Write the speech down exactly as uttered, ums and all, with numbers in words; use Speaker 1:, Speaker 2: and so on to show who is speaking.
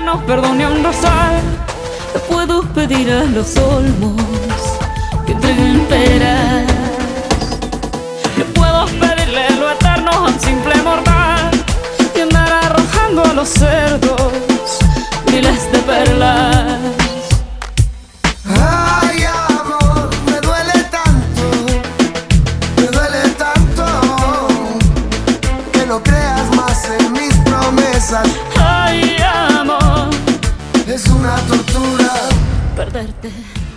Speaker 1: menos perdón ni un rosal. Le puedo pedir a los olmos que entreguen peras. Le puedo pedirle lo eterno a un simple mortal y andar arrojando a los cerdos miles de perlas.
Speaker 2: Ay, amor, me duele tanto, me duele tanto que no creas más en mis promesas.
Speaker 1: Ay, amor,
Speaker 2: es una tortura
Speaker 1: perderte.